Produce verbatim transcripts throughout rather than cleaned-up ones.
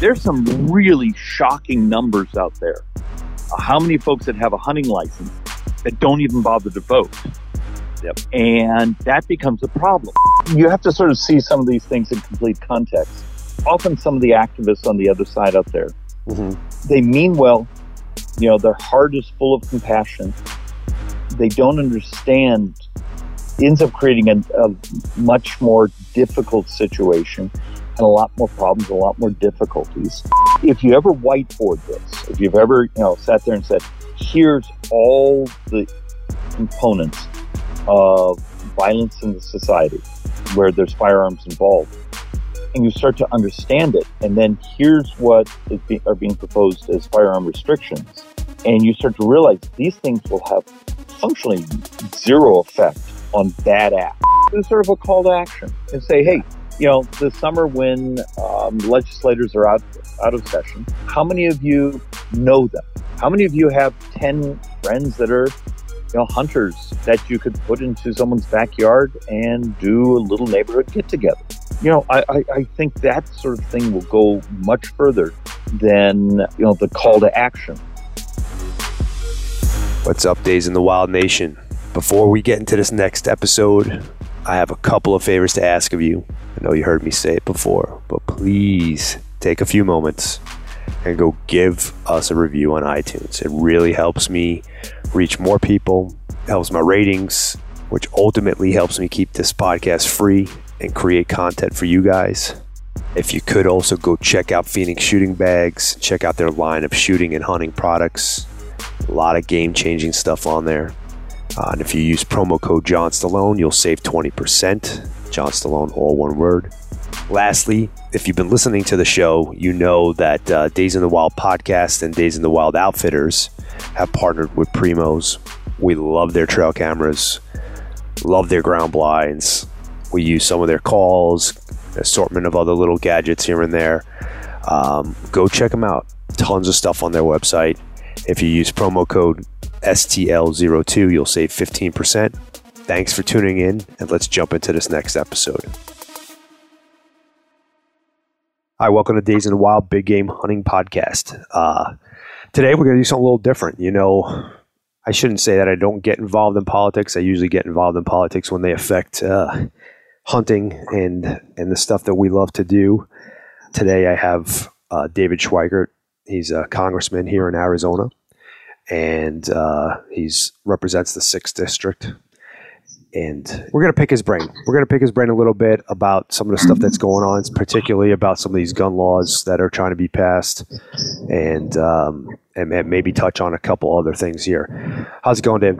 There's some really shocking numbers out there. Uh, how many folks that have a hunting license that don't even bother to vote? Yep. And that becomes a problem. You have to sort of see some of these things in complete context. Often some of the activists on the other side out there, mm-hmm. they mean well. You know, their heart is full of compassion. They don't understand. It ends up creating a, a much more difficult situation and a lot more problems, a lot more difficulties. If you ever whiteboard this, if you've ever, you know, sat there and said, here's all the components of violence in the society where there's firearms involved, and you start to understand it, and then here's what is be, are being proposed as firearm restrictions, and you start to realize these things will have functionally zero effect on bad acts. It's sort of a call to action and say, hey, you know, this summer when um, legislators are out out of session, how many of you know them? How many of you have ten friends that are, you know, hunters that you could put into someone's backyard and do a little neighborhood get together? You know, I, I, I think that sort of thing will go much further than, you know, the call to action. What's up, Days in the Wild Nation? Before we get into this next episode, I have a couple of favors to ask of you. I know you heard me say it before, but please take a few moments and go give us a review on iTunes. It really helps me reach more people, helps my ratings, which ultimately helps me keep this podcast free and create content for you guys. If you could also go check out Phoenix Shooting Bags, check out their line of shooting and hunting products. A lot of game-changing stuff on there. Uh, and if you use promo code John Stallone, you'll save twenty percent. John Stallone, all one word. Lastly, if you've been listening to the show, you know that uh, Days in the Wild podcast and Days in the Wild Outfitters have partnered with Primos. We love their trail cameras, love their ground blinds. We use some of their calls, assortment of other little gadgets here and there. Um, go check them out. Tons of stuff on their website. If you use promo code S T L zero two, you'll save fifteen percent. Thanks for tuning in, and let's jump into this next episode. Hi, welcome to Days in the Wild Big Game Hunting Podcast. Uh, today we're going to do something a little different. You know, I shouldn't say that I don't get involved in politics. I usually get involved in politics when they affect uh, hunting and and the stuff that we love to do. Today I have uh, David Schweikert. He's a congressman here in Arizona, and uh, he's represents the sixth District. And we're going to pick his brain. We're going to pick his brain a little bit about some of the stuff that's going on, particularly about some of these gun laws that are trying to be passed, and um, and, and maybe touch on a couple other things here. How's it going, Dave?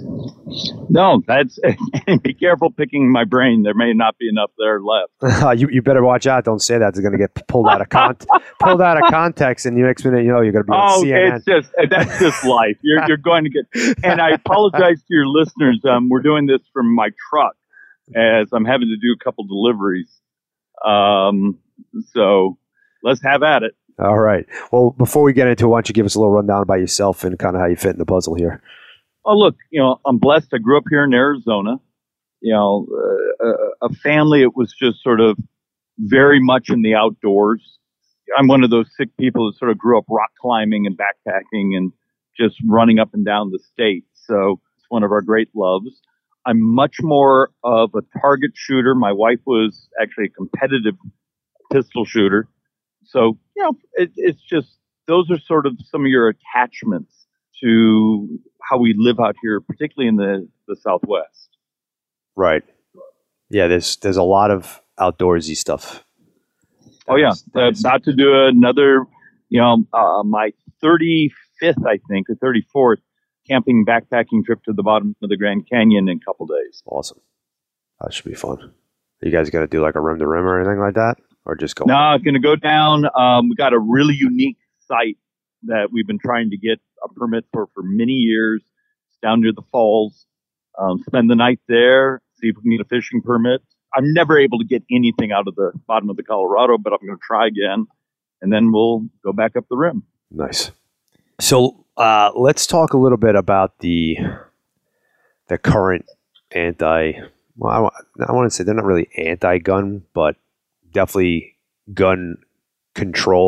No, that's be careful picking my brain. There may not be enough there left. you you better watch out. Don't say that. It's going to get pulled out of con- pulled out of context, and the next minute you know you're going to be on oh, C N N. It's just that's just life. You're you're going to get. And I apologize to your listeners. Um, we're doing this from my truck as I'm having to do a couple deliveries. Um, so let's have at it. All right. Well, before we get into it, why don't you give us a little rundown about yourself and kind of how you fit in the puzzle here? Oh, look, you know, I'm blessed. I grew up here in Arizona. You know, uh, a family, it was just sort of very much in the outdoors. I'm one of those sick people that sort of grew up rock climbing and backpacking and just running up and down the state. So it's one of our great loves. I'm much more of a target shooter. My wife was actually a competitive pistol shooter. So, you know, it, it's just, those are sort of some of your attachments to how we live out here, particularly in the, the Southwest. Right. Yeah, there's there's a lot of outdoorsy stuff. That oh, yeah. Is, uh, is... About to do another, you know, uh, my thirty-fifth, I think, or thirty-fourth camping backpacking trip to the bottom of the Grand Canyon in a couple days. Awesome. That should be fun. Are you guys going to do like a rim to rim or anything like that? Or just go? No, I'm going to go down. Um, we got a really unique site that we've been trying to get a permit for for many years. It's down near the falls. Um, spend the night there, see if we can get a fishing permit. I'm never able to get anything out of the bottom of the Colorado, but I'm going to try again, and then we'll go back up the rim. Nice. So uh, let's talk a little bit about the the current anti. Well, I, I want to say they're not really anti-gun, but definitely gun control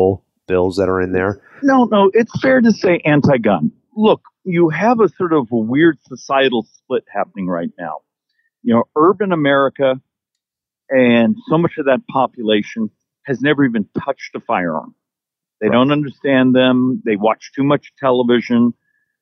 bills that are in there. No, no, it's fair to say anti-gun. Look, you have a sort of a weird societal split happening right now. You know, urban America and so much of that population has never even touched a firearm. They right. don't understand them. They watch too much television.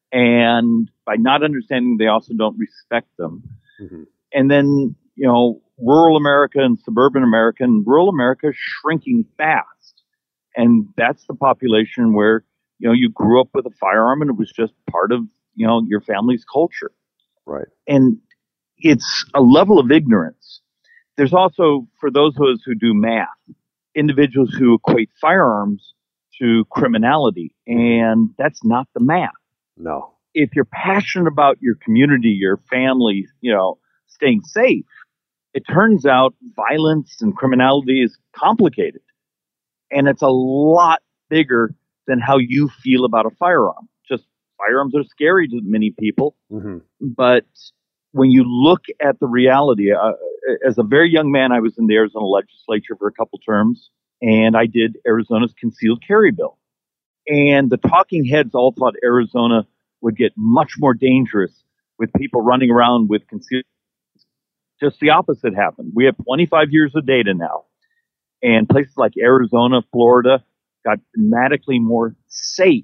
And by not understanding, they also don't respect them. Mm-hmm. And then, you know, rural America and suburban America, and rural America is shrinking fast. And that's the population where, you know, you grew up with a firearm and it was just part of, you know, your family's culture. Right. And it's a level of ignorance. There's also, for those of us who do math, individuals who equate firearms to criminality. And that's not the math. No. If you're passionate about your community, your family, you know, staying safe, it turns out violence and criminality is complicated. And it's a lot bigger than how you feel about a firearm. Just firearms are scary to many people. Mm-hmm. But when you look at the reality, uh, as a very young man, I was in the Arizona legislature for a couple terms, and I did Arizona's concealed carry bill. And the talking heads all thought Arizona would get much more dangerous with people running around with concealed. Just the opposite happened. We have twenty-five years of data now. And places like Arizona, Florida got dramatically more safe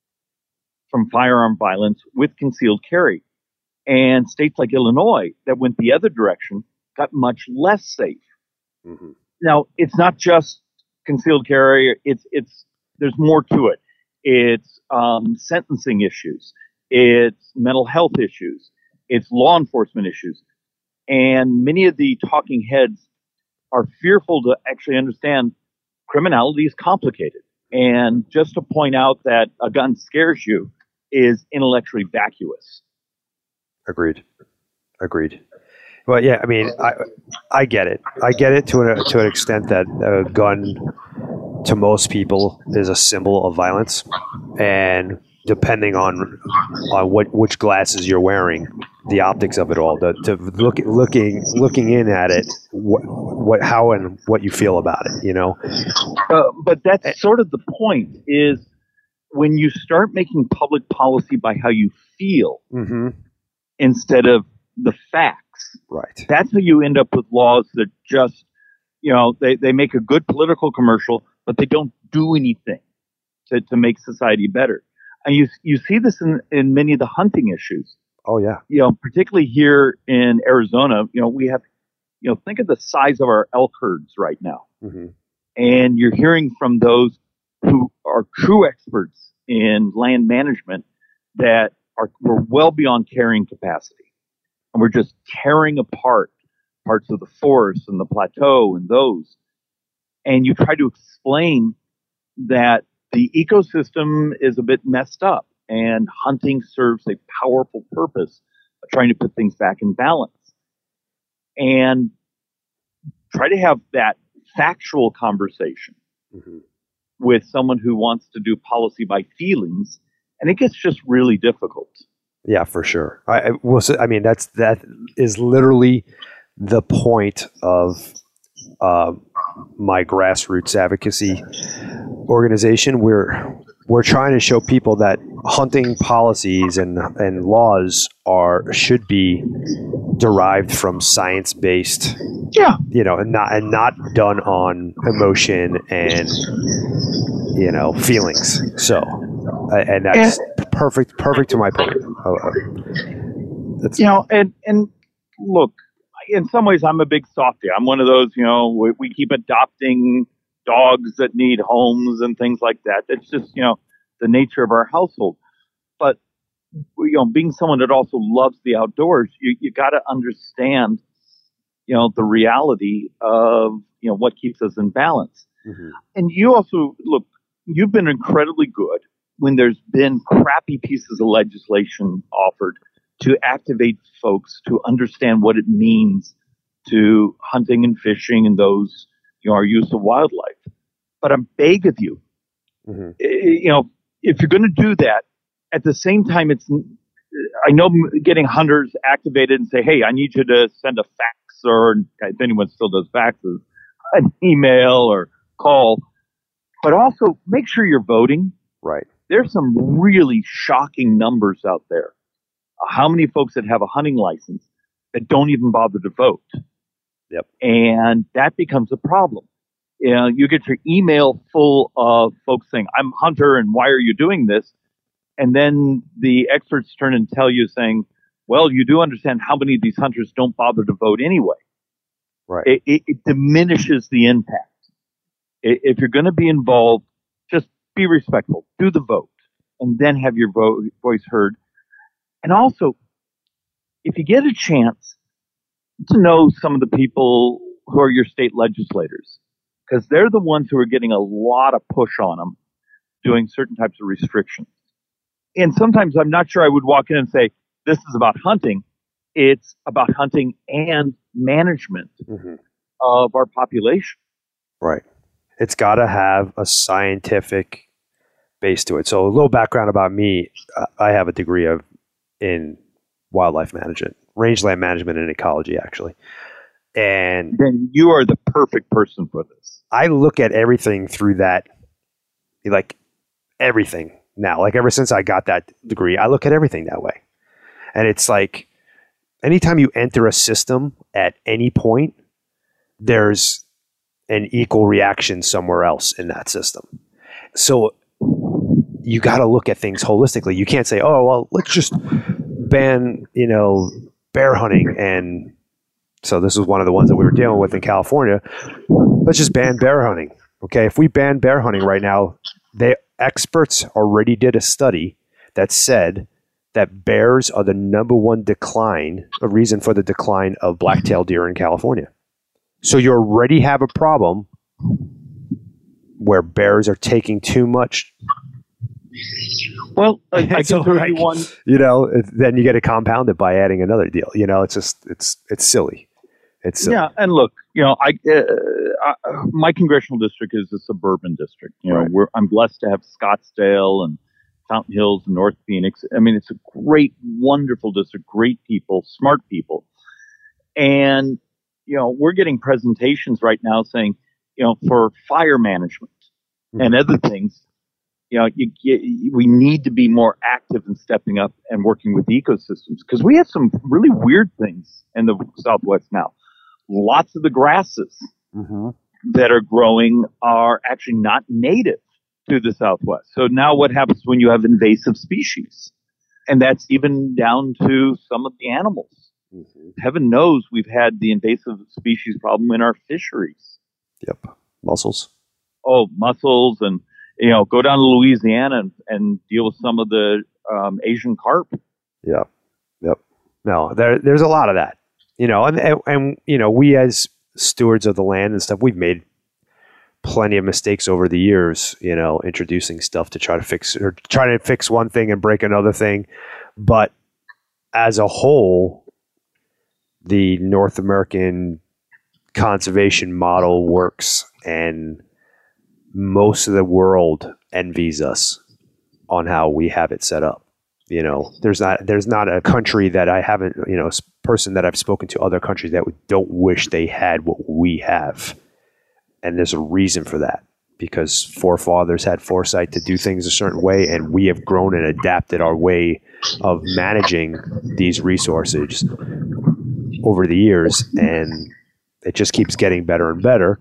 from firearm violence with concealed carry. And states like Illinois that went the other direction got much less safe. Mm-hmm. Now, it's not just concealed carry. It's, it's, there's more to it. It's um, sentencing issues. It's mental health issues. It's law enforcement issues. And many of the talking heads are fearful to actually understand criminality is complicated. And just to point out that a gun scares you is intellectually vacuous. Agreed. Agreed. Well, yeah, I mean, I I get it. I get it to an, to an extent that a gun to most people is a symbol of violence. And depending on on what which glasses you're wearing, the optics of it all, the, to look looking looking in at it, what what how and what you feel about it, you know. Uh, but that's sort of the point. Is when you start making public policy by how you feel mm-hmm. instead of the facts. Right. That's how you end up with laws that just, you know, they, they make a good political commercial, but they don't do anything to, to make society better. And you you see this in, in many of the hunting issues. Oh, yeah. You know, particularly here in Arizona, you know, we have, you know, think of the size of our elk herds right now. Mm-hmm. And you're hearing from those who are true experts in land management that are we're well beyond carrying capacity. And we're just tearing apart parts of the forest and the plateau and those. And you try to explain that the ecosystem is a bit messed up and hunting serves a powerful purpose of trying to put things back in balance. And try to have that factual conversation mm-hmm. with someone who wants to do policy by feelings. And it gets just really difficult. Yeah, for sure. I, I will say, I mean, that's, that is literally the point of uh, my grassroots advocacy organization. We're, we're trying to show people that hunting policies and, and laws are, should be derived from science-based, yeah, you know, and not, and not done on emotion and, you know, feelings. So, uh, and that's and, perfect, perfect to my point. Uh, you know, and, and look, in some ways I'm a big softie. I'm one of those, you know, we, we keep adopting dogs that need homes and things like that. It's just, you know, the nature of our household. But, you know, being someone that also loves the outdoors, you, you got to understand, you know, the reality of, you know, what keeps us in balance. Mm-hmm. And you also, look, you've been incredibly good when there's been crappy pieces of legislation offered to activate folks to understand what it means to hunting and fishing and those, you know, our use of wildlife. But I'm beg of you, mm-hmm. you know, if you're going to do that, at the same time, it's, I know getting hunters activated and say, hey, I need you to send a fax, or if anyone still does faxes, an email or call but also make sure you're voting. Right. There's some really shocking numbers out there. Uh, how many folks that have a hunting license that don't even bother to vote? Yep. And that becomes a problem. You know, you get your email full of folks saying, I'm a hunter and why are you doing this? And then the experts turn and tell you saying, well, you do understand how many of these hunters don't bother to vote anyway. Right. It, it, it diminishes the impact. I- If you're going to be involved, just be respectful, do the vote, and then have your vo- voice heard. And also, if you get a chance to know some of the people who are your state legislators, because they're the ones who are getting a lot of push on them doing certain types of restrictions. And sometimes I'm not sure I would walk in and say, this is about hunting. It's about hunting and management Mm-hmm. of our population. Right. It's got to have a scientific base to it. So a little background about me. uh, I have a degree of in wildlife management, rangeland management and ecology, actually. And Then you are the perfect person for this. I look at everything through that, like everything now, like ever since I got that degree, I look at everything that way. And it's like, anytime you enter a system at any point, there's an equal reaction somewhere else in that system. So you got to look at things holistically. You can't say, oh, well, let's just ban, you know, bear hunting. And so this is one of the ones that we were dealing with in California. Let's just ban bear hunting. Okay. If we ban bear hunting right now, they experts already did a study that said that bears are the number one decline, a reason for the decline of black-tailed deer in California. So you already have a problem where bears are taking too much. Well, I, I can So, throw like, you one. You know, it- then you get to compound it by adding another deal. You know, it's just, it's, it's silly. It's silly. Yeah, and look, you know, I, uh, I my congressional district is a suburban district. You know, Right. we're I'm blessed to have Scottsdale and Fountain Hills and North Phoenix. I mean, it's a great, wonderful district, great people, smart people, and you know, we're getting presentations right now saying, you know, for fire management Mhm. and other things. You know, you, you, we need to be more active in stepping up and working with ecosystems because we have some really weird things in the Southwest now. Lots of the grasses Mm-hmm. that are growing are actually not native to the Southwest. So now what happens when you have invasive species? And that's even down to some of the animals. Mm-hmm. Heaven knows we've had the invasive species problem in our fisheries. Yep. Mussels. Oh, mussels and, you know, go down to Louisiana and, and deal with some of the um, Asian carp. Yep. Yep. No, there, there's a lot of that, you know, and, and, and, you know, we as stewards of the land and stuff, we've made plenty of mistakes over the years, you know, introducing stuff to try to fix or trying to fix one thing and break another thing. But as a whole, the North American conservation model works, and most of the world envies us on how we have it set up. You know, there's not there's not a country that I haven't, you know, person that I've spoken to other countries that don't wish they had what we have. And there's a reason for that, because forefathers had foresight to do things a certain way, and we have grown and adapted our way of managing these resources over the years, and it just keeps getting better and better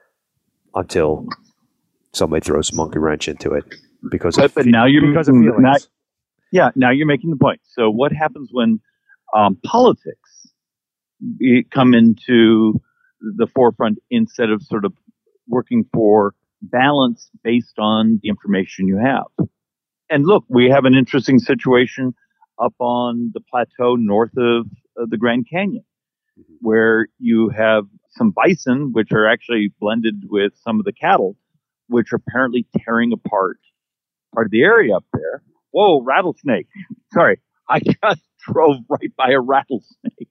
until somebody throws a monkey wrench into it because But, of, but now you're because of making, feelings. now, yeah, now you're making the point. So what happens when um, politics be- come into the forefront instead of sort of working for balance based on the information you have? And look, we have an interesting situation up on the plateau north of, of the Grand Canyon, where you have some bison, which are actually blended with some of the cattle, which are apparently tearing apart part of the area up there. Whoa, rattlesnake. Sorry, I just drove right by a rattlesnake.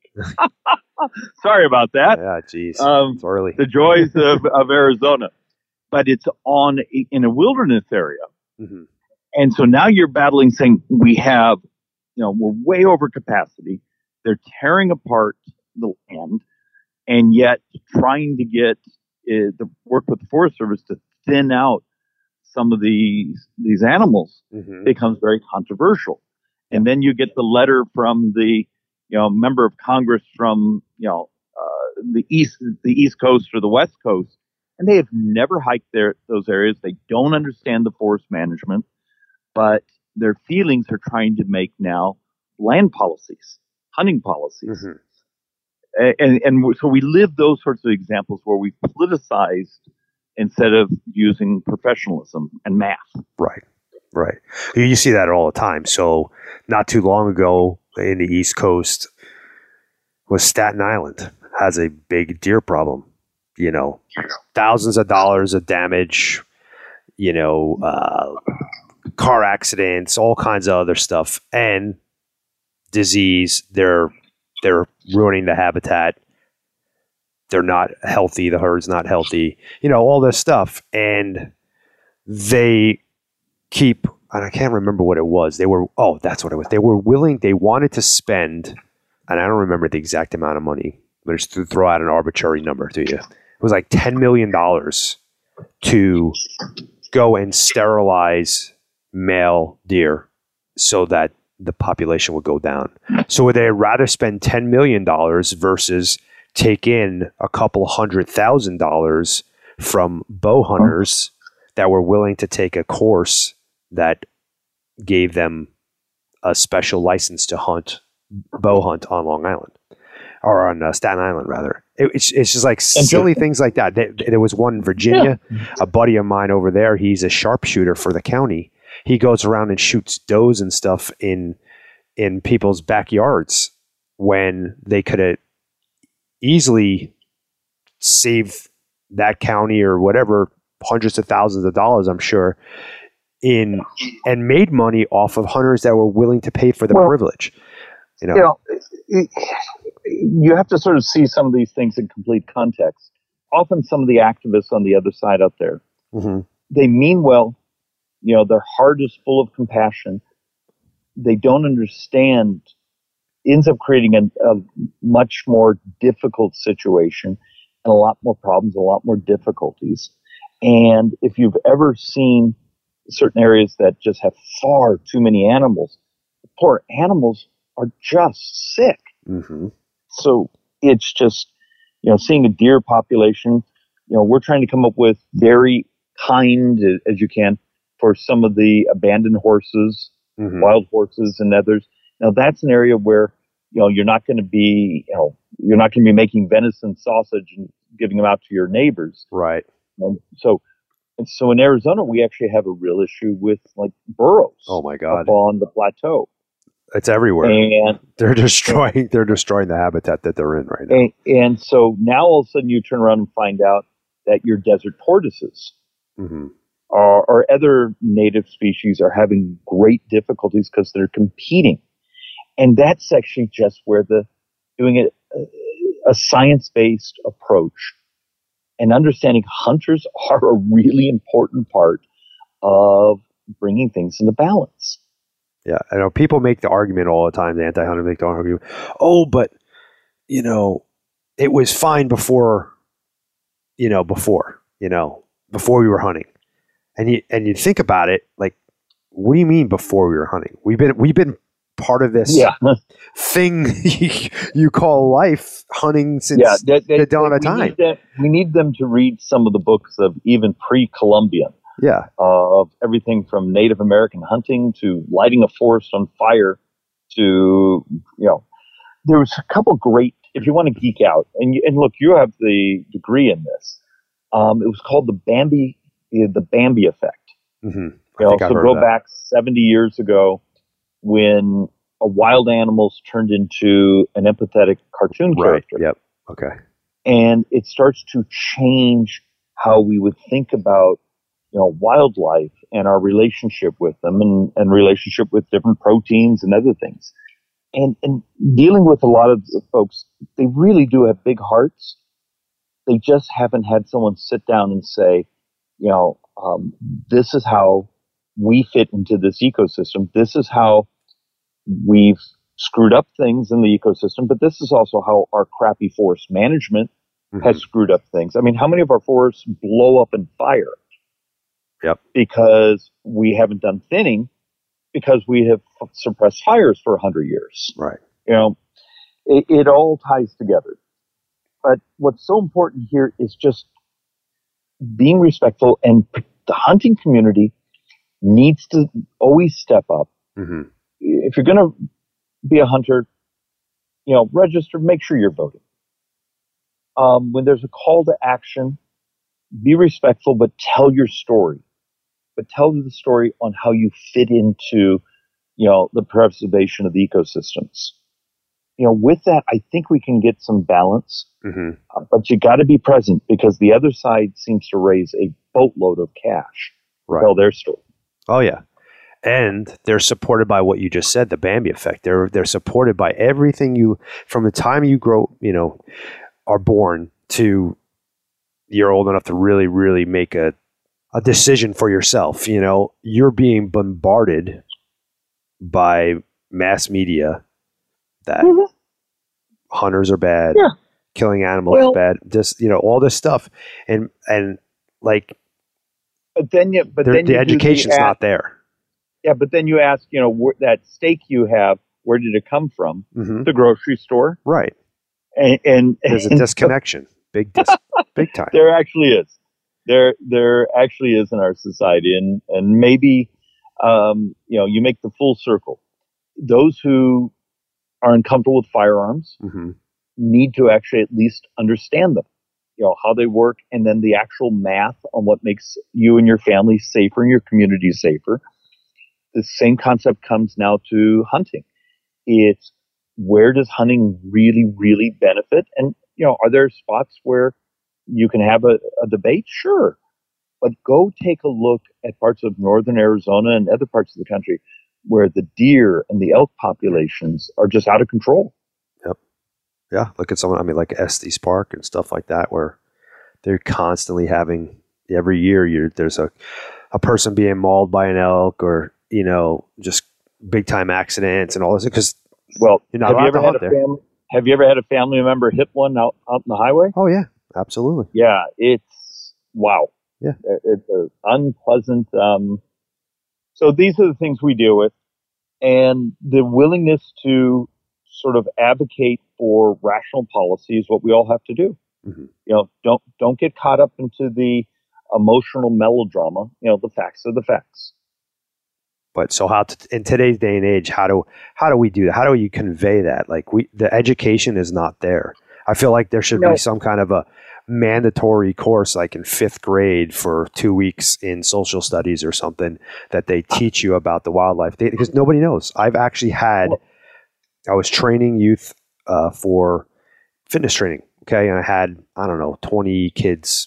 Sorry about that. Yeah, geez. Um, it's early. the joys of, of Arizona. But it's on a, in a wilderness area. Mm-hmm. And so now you're battling saying we have, you know, we're way over capacity. They're tearing apart the land, and yet trying to get uh, the work with the Forest Service to thin out some of these these animals Mm-hmm. becomes very controversial. And then you get the letter from the, you know, member of Congress from, you know, uh, the east, the East Coast or the West Coast, and they have never hiked their those areas. They don't understand the forest management, but their feelings are trying to make now land policies, hunting policies. Mm-hmm. And, and so we live those sorts of examples where we politicized instead of using professionalism and math. Right, right. You see that all the time. So not too long ago in the East Coast was Staten Island has a big deer problem. You know, thousands of dollars of damage, you know, uh, car accidents, all kinds of other stuff, and disease. They're they're ruining the habitat. They're not healthy. The herd's not healthy. You know, all this stuff. And they keep, and I can't remember what it was. They were, oh, that's what it was. They were willing, they wanted to spend, and I don't remember the exact amount of money, but just to throw out an arbitrary number to you. It was like ten million dollars to go and sterilize male deer so that the population would go down. So would they rather spend ten million dollars versus take in a couple hundred thousand dollars from bow hunters that were willing to take a course that gave them a special license to hunt, bow hunt on Long Island or on uh, Staten Island rather. It, it's, it's just like silly things like that. There, there was one in Virginia, yeah. A buddy of mine over there, he's a sharpshooter for the county. He goes around and shoots does and stuff in, in people's backyards when they could have easily save that county or whatever hundreds of thousands of dollars, I'm sure, in and made money off of hunters that were willing to pay for the well, privilege. You know, you know, you have to sort of see some of these things in complete context. Often, some of the activists on the other side out there, mm-hmm. they mean well. You know, their heart is full of compassion. They don't understand. Ends up creating a, a much more difficult situation and a lot more problems, a lot more difficulties. And if you've ever seen certain areas that just have far too many animals, the poor animals are just sick. Mm-hmm. So it's just, you know, seeing a deer population, you know, we're trying to come up with very kind as you can for some of the abandoned horses, mm-hmm. wild horses and others. Now that's an area where, you know, you're not going to be, you know, you're not going to be making venison sausage and giving them out to your neighbors. Right. And so, and so in Arizona, we actually have a real issue with like burros. Oh my God. Up on the plateau. It's everywhere. And they're destroying, and, they're destroying the habitat that they're in right now. And, and so now all of a sudden you turn around and find out that your desert tortoises mm-hmm. are, or other native species are having great difficulties because they're competing. And that's actually just where the doing it a science-based approach and understanding hunters are a really important part of bringing things into balance. Yeah, I know people make the argument all the time. The anti-hunter make the argument, oh, but you know, it was fine before, you know, before, you know, before we were hunting, and you and you think about it, like, what do you mean before we were hunting? We've been we've been part of this yeah. thing you call life, hunting since yeah, that, that, the dawn of time. Need that, we need them to read some of the books of even pre-Columbian. Yeah. Uh, of everything from Native American hunting to lighting a forest on fire to, you know, there was a couple great, if you want to geek out, and, you, and look, you have the degree in this. Um, it was called the Bambi, the Bambi effect. Mm-hmm. You know, so go back seventy years ago, when a wild animals turned into an empathetic cartoon right. character. Yep. Okay. And it starts to change how we would think about, you know, wildlife and our relationship with them and, and relationship with different proteins and other things. And, and dealing with a lot of the folks, they really do have big hearts. They just haven't had someone sit down and say, you know, um, this is how we fit into this ecosystem. This is how we've screwed up things in the ecosystem, but this is also how our crappy forest management mm-hmm. has screwed up things. I mean, how many of our forests blow up in fire? Yep. Because we haven't done thinning because we have suppressed fires for a hundred years. Right. You know, it, it all ties together. But what's so important here is just being respectful, and the hunting community needs to always step up. Mm-hmm. If you're going to be a hunter, you know, register, make sure you're voting. Um, when there's a call to action, be respectful, but tell your story. But tell the story on how you fit into, you know, the preservation of the ecosystems. You know, with that, I think we can get some balance. Mm-hmm. Uh, but you got to be present, because the other side seems to raise a boatload of cash to Right. tell their story. Oh yeah, and they're supported by what you just said, the Bambi effect. They're they're supported by everything you, from the time you grow, you know, are born to you're old enough to really, really make a a decision for yourself. You know, you're being bombarded by mass media that Mm-hmm. hunters are bad, Yeah. killing animals Well- is bad, just, you know, all this stuff. And, and like, But then you, but there- then the you do education's the, not there. Yeah, but then you ask, you know, wh- that steak you have, where did it come from? Mm-hmm. The grocery store. Right. And, and There's a and disconnection. Big, dis- big time. there actually is. There, there actually is in our society, and and maybe, um, you know, you make the full circle. Those who are uncomfortable with firearms Mm-hmm. need to actually at least understand them, you know, how they work, and then the actual math on what makes you and your family safer and your community safer. The same concept comes now to hunting. It's, where does hunting really, really benefit? And, you know, are there spots where you can have a, a debate? Sure. But go take a look at parts of northern Arizona and other parts of the country where the deer and the elk populations are just out of control. Yeah. Look at someone, I mean, like Estes Park and stuff like that, where they're constantly having, every year you're, there's a, a person being mauled by an elk, or, you know, just big time accidents and all this. Because, Well, You're not have you allowed ever to had hunt a there. family? Have you ever had a family member hit one out, out in the highway? oh, yeah, absolutely. Yeah, it's wow. Yeah. It- it's an unpleasant. Um, so these are the things we deal with, and the willingness to sort of advocate for rational policy is what we all have to do. Mhm. You know, don't don't get caught up into the emotional melodrama. You know, the facts are the facts. But so how, t- in today's day and age, how do, how do we do that? How do you convey that? Like, we, the education is not there. I feel like there should No. be some kind of a mandatory course, like in fifth grade for two weeks in social studies or something, that they teach you about the wildlife, they, because nobody knows. I've actually had, Well- I was training youth uh, for fitness training. Okay. And I had, I don't know, twenty kids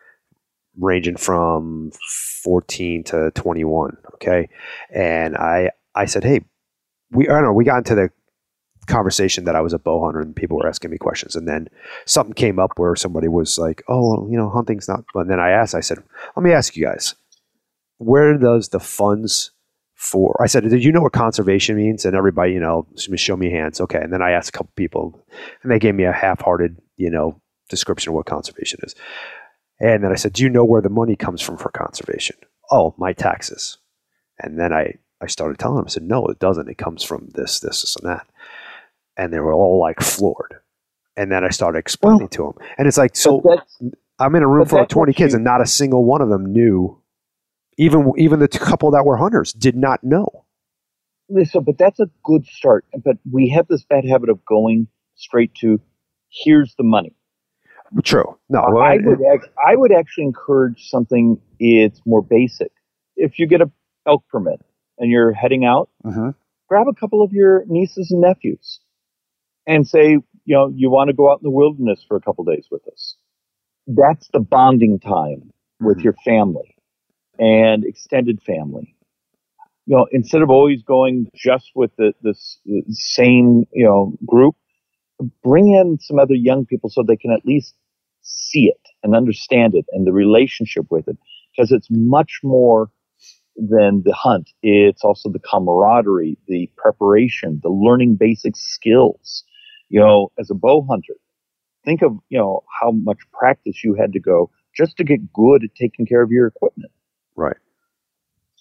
ranging from fourteen to twenty-one. Okay. And I, I said, hey, we, I don't know, we got into the conversation that I was a bow hunter and people were asking me questions. And then something came up where somebody was like, oh, well, you know, hunting's not, and then I asked, I said, let me ask you guys, where does the funds for, I said, did you know what conservation means? And everybody, you know, show me hands. Okay. And then I asked a couple people and they gave me a half-hearted, you know, description of what conservation is. And then I said, do you know where the money comes from for conservation? Oh, my taxes. And then I, I started telling them, I said, no, it doesn't. It comes from this, this, this, and that. And they were all like floored. And then I started explaining Well, to them. And it's like, so But that's, I'm in a room but full of that's twenty what kids you- and not a single one of them knew. Even, even the couple that were hunters did not know. so, but that's a good start. But we have this bad habit of going straight to, here's the money. True. No, I well, I- would ac- I would actually encourage something. It's more basic. If you get a elk permit and you're heading out, Mhm. grab a couple of your nieces and nephews, and say, you know, you want to go out in the wilderness for a couple days with us. That's the bonding time with Mhm. your family and extended family. You know, instead of always going just with the this the same you know group, bring in some other young people so they can at least see it and understand it and the relationship with it, because it's much more than the hunt. It's also the camaraderie, the preparation, the learning basic skills. You know, as a bow hunter, think of, you know, how much practice you had to go just to get good at taking care of your equipment. Right.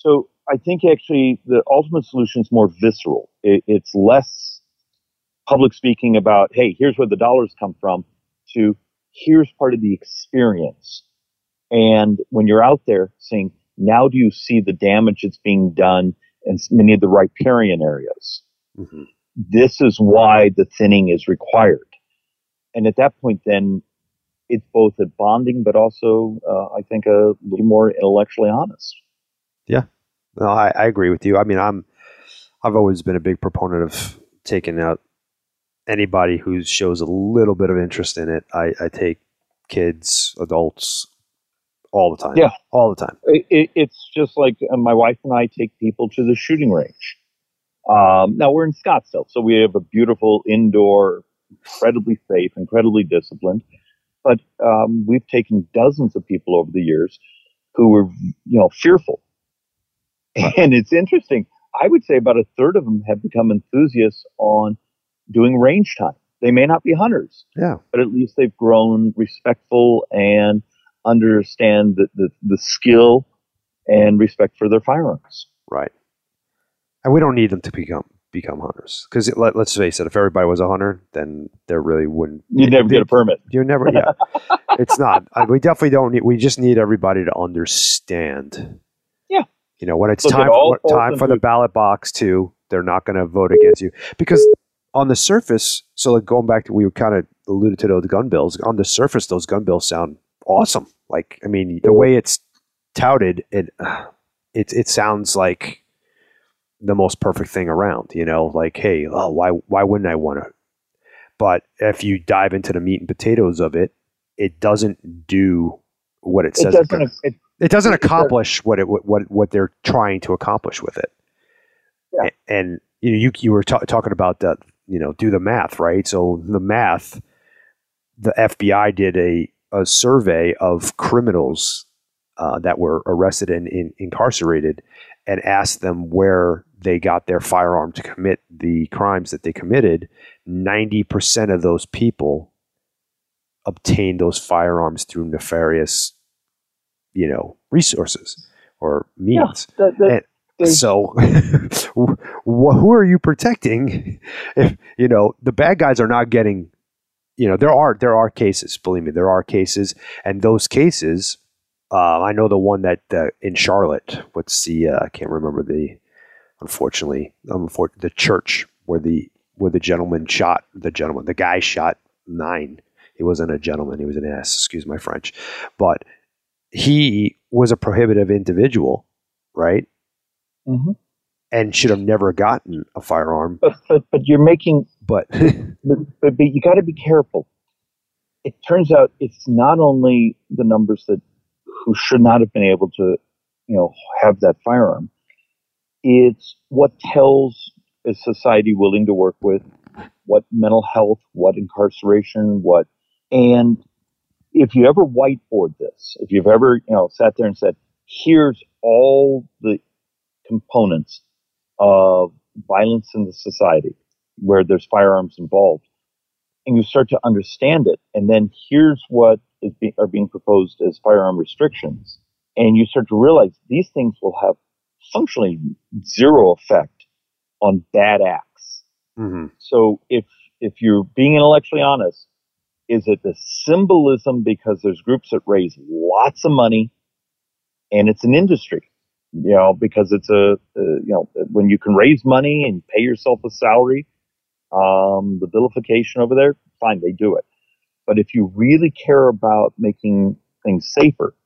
So I think actually the ultimate solution is more visceral. It, it's less public speaking about, hey, here's where the dollars come from, to here's part of the experience. And when you're out there saying, now do you see the damage that's being done in many of the riparian areas? Mm-hmm. This is why the thinning is required. And at that point, then it's both a bonding, but also, uh, I think, a little more intellectually honest. Yeah, no, I, I agree with you. I mean, I'm, I've always been a big proponent of taking out anybody who shows a little bit of interest in it. I, I take kids, adults, all the time. Yeah, all the time. It, it, it's just like uh, my wife and I take people to the shooting range. Um, now we're in Scottsdale, so we have a beautiful indoor, incredibly safe, incredibly disciplined. But um, we've taken dozens of people over the years who were, you know, fearful. And it's interesting. I would say about a third of them have become enthusiasts on doing range time. They may not be hunters, yeah, but at least they've grown respectful and understand the, the, the skill and respect for their firearms. Right. And we don't need them to become become hunters, because let, let's face it, if everybody was a hunter, then there really wouldn't. You'd never they, get a permit. You never. Yeah, it's not. I, we definitely don't need. We just need everybody to understand. Yeah. You know, when it's Look, time it all what, time for the ballot box too, they're not going to vote against you, because on the surface. So like going back to, we kind of alluded to those gun bills. On the surface, those gun bills sound awesome. Like, I mean, the way it's touted, it it it sounds like the most perfect thing around, you know, like, hey, oh, why why wouldn't I want to? But if you dive into the meat and potatoes of it, it doesn't do what it says. It doesn't, it, it doesn't accomplish what it what what they're trying to accomplish with it. Yeah. And you know, you you were ta- talking about that, you know, do the math, right? So the math, the F B I did a a survey of criminals uh, that were arrested and in, incarcerated, and asked them where they got their firearm to commit the crimes that they committed. ninety percent of those people obtained those firearms through nefarious, you know, resources or means. Yeah, that, that, and so who are you protecting? If, you know, the bad guys are not getting, you know, there are, there are cases, believe me, there are cases, and those cases, Uh, I know the one that uh, in Charlotte. What's the? Uh, I can't remember the. Unfortunately, um, for the church where the where the gentleman shot the gentleman. The guy shot nine. He wasn't a gentleman. He was an ass. Excuse my French, but he was a prohibitive individual, right? Mm-hmm. And should have never gotten a firearm. But but, but you're making. But but, but, but you got to be careful. It turns out it's not only the numbers that who should not have been able to, you know, have that firearm. It's what tells is society willing to work with, what mental health, what incarceration, what, and if you ever whiteboard this, if you've ever, you know, sat there and said, here's all the components of violence in the society where there's firearms involved, and you start to understand it, and then here's what is be, are being proposed as firearm restrictions, and you start to realize these things will have functionally zero effect on bad acts. Mm-hmm. So if if you're being intellectually honest, is it the symbolism because there's groups that raise lots of money, and it's an industry, you know, because it's a, a you know, when you can raise money and pay yourself a salary, um, the vilification over there, fine, they do it. But if you really care about making things safer,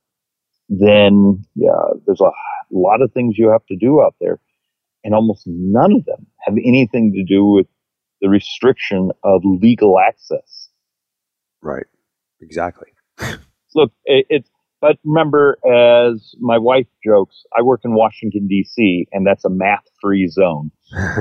then yeah, there's a lot of things you have to do out there, and almost none of them have anything to do with the restriction of legal access. Right. Exactly. Look, it, it's, but remember, as my wife jokes, I work in Washington, D C, and that's a math-free zone.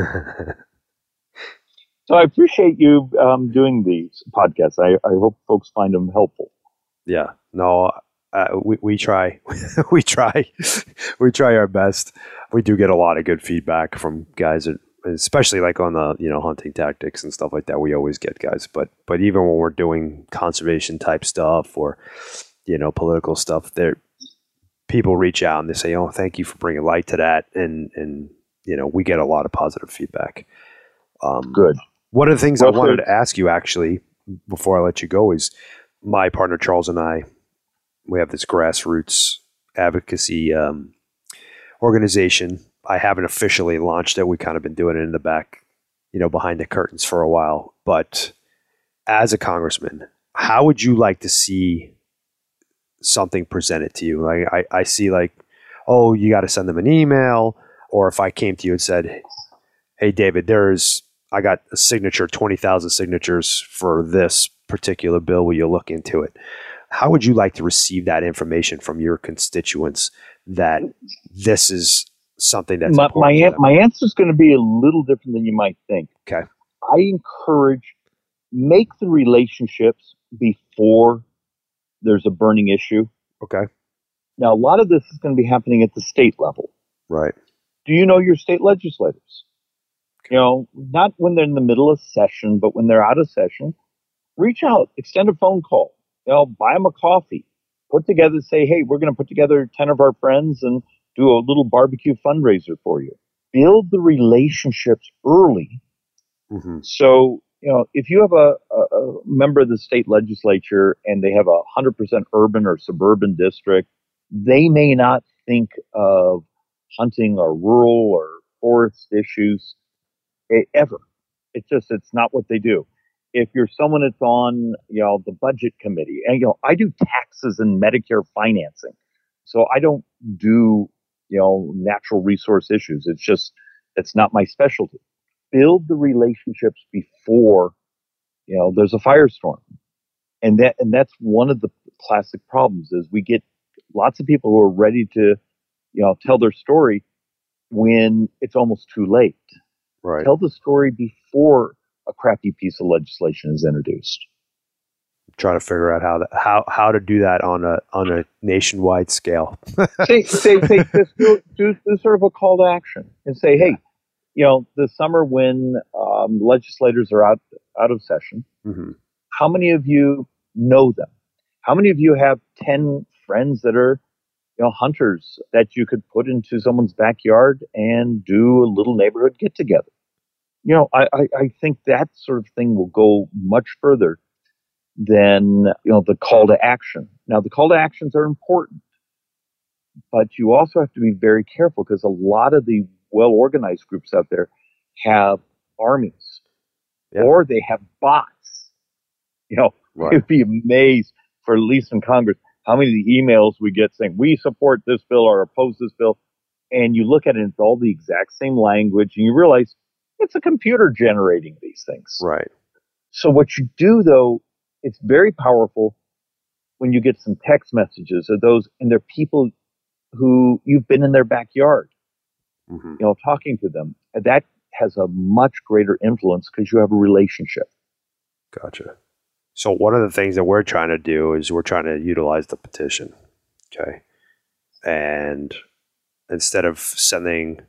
So I appreciate you um, doing these podcasts. I, I hope folks find them helpful. Yeah. No, uh, we, we try. we try. we try our best. We do get a lot of good feedback from guys that, especially like on the, you know, hunting tactics and stuff like that. We always get guys, but but even when we're doing conservation type stuff or, you know, political stuff, there people reach out and they say, "Oh, thank you for bringing light to that," and and you know, we get a lot of positive feedback. Um, Good. One of the things Well, I wanted so- to ask you actually before I let you go is my partner Charles and I, we have this grassroots advocacy um, organization. I haven't officially launched it. We kind of been doing it in the back, you know, behind the curtains for a while. But as a congressman, how would you like to see something presented to you? Like I, I see like, oh, you got to send them an email. Or if I came to you and said, hey, David, there's, I got a signature, twenty thousand signatures for this particular bill. Will you look into it? How would you like to receive that information from your constituents that this is something that's my important my, to an- them? my answer is going to be a little different than you might think. Okay. I encourage make the relationships before there's a burning issue. Okay. Now, a lot of this is going to be happening at the state level. Right. Do you know your state legislators? You know, not when they're in the middle of session, but when they're out of session, reach out, extend a phone call, you know, buy them a coffee, put together, say, hey, we're going to put together ten of our friends and do a little barbecue fundraiser for you. Build the relationships early. Mm-hmm. So, you know, if you have a, a, a member of the state legislature and they have a one hundred percent urban or suburban district, they may not think of hunting or rural or forest issues eh, ever. It's just, it's not what they do. If you're someone that's on, you know, the budget committee, and, you know, I do taxes and Medicare financing. So I don't do, you know, natural resource issues. It's just, it's not my specialty. Build the relationships before, you know, there's a firestorm. And that, and that's one of the classic problems is we get lots of people who are ready to, you know, tell their story when it's almost too late. Right. Tell the story before a crappy piece of legislation is introduced. Try to figure out how that, how how to do that on a on a nationwide scale. say, say, say, just do, do, do sort of a call to action and say, hey, you know, this summer when um, legislators are out out of session, Mm-hmm. how many of you know them? How many of you have ten friends that are, you know, hunters that you could put into someone's backyard and do a little neighborhood get together? You know, I, I, I think that sort of thing will go much further than, you know, the call to action. Now, the call to actions are important, but you also have to be very careful because a lot of the well-organized groups out there have armies Yeah. or they have bots. You know, Right. you'd be amazed for at least in Congress how many emails we get saying we support this bill or oppose this bill. And you look at it, it's all the exact same language, and you realize it's a computer generating these things. Right. So what you do, though, it's very powerful when you get some text messages of those, and they're people who you've been in their backyard, Mm-hmm. you know, talking to them. And that has a much greater influence because you have a relationship. Gotcha. So one of the things that we're trying to do is we're trying to utilize the petition. Okay. And instead of sending,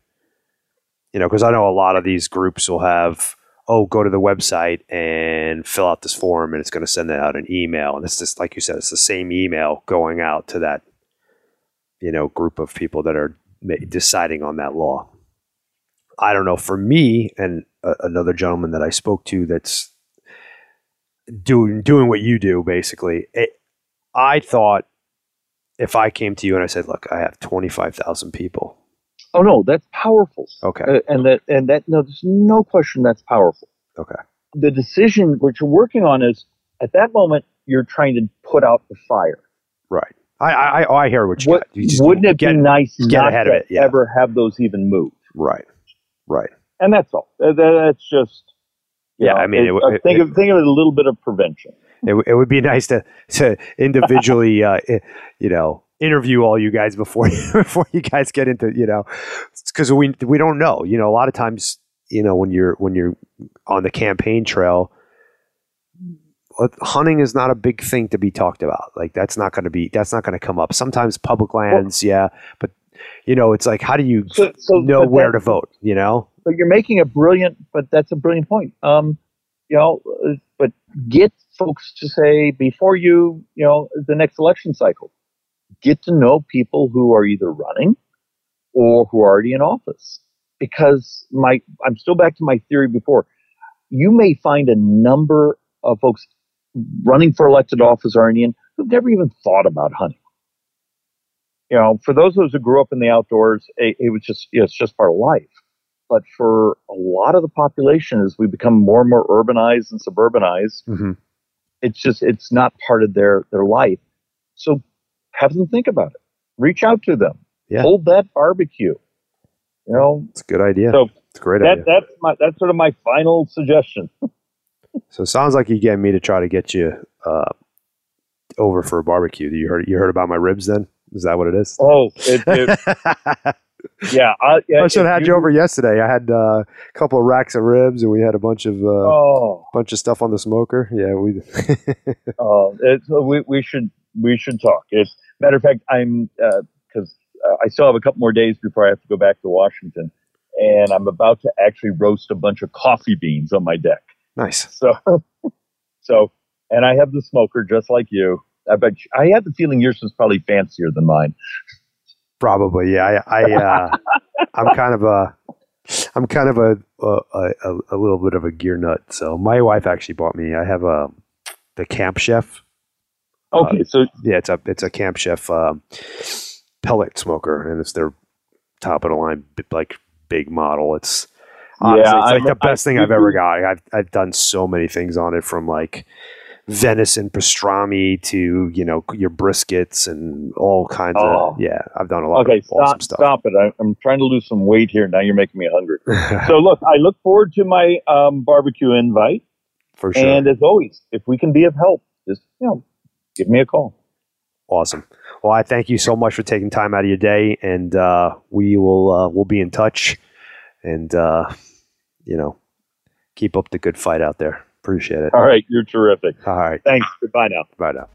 you know, because I know a lot of these groups will have, oh, go to the website and fill out this form and it's going to send out an email. And it's just, like you said, it's the same email going out to that, you know, group of people that are ma- deciding on that law. I don't know. For me and uh, another gentleman that I spoke to that's doing doing what you do, basically, it, I thought if I came to you and I said, look, I have twenty-five thousand people. Oh no, that's powerful. Okay. Uh, and that and that no, there's no question that's powerful. Okay. The decision what you're working on is at that moment you're trying to put out the fire. Right. I I, I I hear what you What, got. You just wouldn't it get, be nice get not ahead to of it, yeah. ever have those even move? Right. Right. And that's all. Uh, that- That's just you Yeah, know, I mean, it- it- uh, it- think it- of think of it a little bit of prevention. It, w- it would be nice to to individually, uh, i- you know, interview all you guys before before you guys get into, you know, because we we don't know. You know, a lot of times, you know, when you're when you're on the campaign trail, uh, hunting is not a big thing to be talked about. Like that's not going to be that's not going to come up. Sometimes public lands, yeah, but you know, it's like how do you So, so know but where that- to vote? You know, But you're making a brilliant, but that's a brilliant point. Um, you know, uh, but get folks to say before you, you know, the next election cycle, get to know people who are either running or who are already in office. Because my, I'm still back to my theory before. You may find a number of folks running for elected office or Indian who've never even thought about hunting. You know, for those of us who grew up in the outdoors, it, it was just, you know, it's just part of life. But for a lot of the population, as we become more and more urbanized and suburbanized, mm-hmm. it's just, it's not part of their, their life. So have them think about it. Reach out to them. Yeah. Hold that barbecue. You know, it's a good idea. So it's a great that, idea. That's my, that's sort of my final suggestion. So it sounds like you get me to try to get you uh, over for a barbecue. You heard, you heard about my ribs then? Is that what it is? Oh, it, it, yeah, I, yeah. I should have had you, you over yesterday. I had uh, a couple of racks of ribs, and we had a bunch of uh, oh. bunch of stuff on the smoker. Yeah, we. Oh, it's, we we should we should talk. It's matter of fact, I'm because uh, uh, I still have a couple more days before I have to go back to Washington, and I'm about to actually roast a bunch of coffee beans on my deck. Nice. So, so, and I have the smoker just like you. I bet you, I had the feeling yours was probably fancier than mine. Probably, yeah. I, I uh, I'm kind of a, I'm kind of a, a a a little bit of a gear nut. So my wife actually bought me. I have a the Camp Chef. Okay, uh, so yeah, it's a it's a Camp Chef um, pellet smoker, and it's their top of the line, like big model. It's honestly, yeah, it's like I'm, the best I, thing I've ever got. I've I've done so many things on it, from like venison pastrami to, you know, your briskets and all kinds oh. of, yeah, I've done a lot okay, of awesome stop, stuff. Stop it. I, I'm trying to lose some weight here. Now you're making me hungry. So look, I look forward to my um, barbecue invite. For sure. And as always, if we can be of help, just, you know, give me a call. Awesome. Well, I thank you so much for taking time out of your day, and uh, we will, uh, we'll be in touch, and, uh, you know, keep up the good fight out there. Appreciate it. All right. You're terrific. All right. Thanks. Goodbye now. Bye now.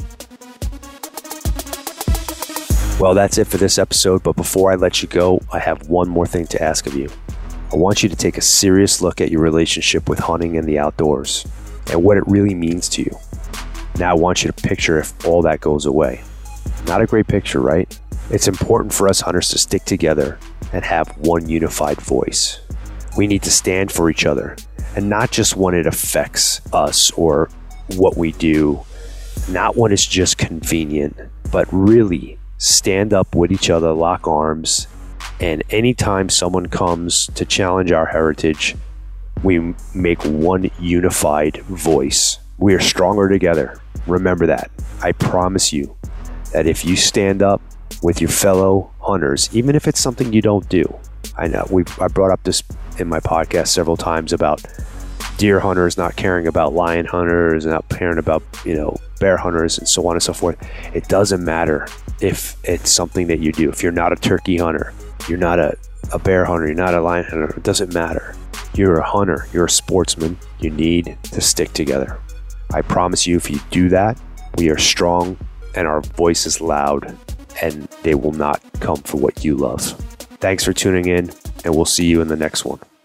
Well, that's it for this episode. But before I let you go, I have one more thing to ask of you. I want you to take a serious look at your relationship with hunting and the outdoors and what it really means to you. Now, I want you to picture if all that goes away. Not a great picture, right? It's important for us hunters to stick together and have one unified voice. We need to stand for each other. And not just when it affects us or what we do, not when it's just convenient, but really stand up with each other, lock arms, and anytime someone comes to challenge our heritage, we make one unified voice. We are stronger together. Remember that. I promise you that if you stand up with your fellow hunters, even if it's something you don't do, I know we I brought up this in my podcast several times about deer hunters not caring about lion hunters and not caring about, you know, bear hunters and so on and so forth. It doesn't matter if it's something that you do. If you're not a turkey hunter, you're not a, a bear hunter, you're not a lion hunter, it doesn't matter. You're a hunter, you're a sportsman. You need to stick together. I promise you, if you do that, we are strong and our voice is loud, and they will not come for what you love. Thanks for tuning in, and we'll see you in the next one.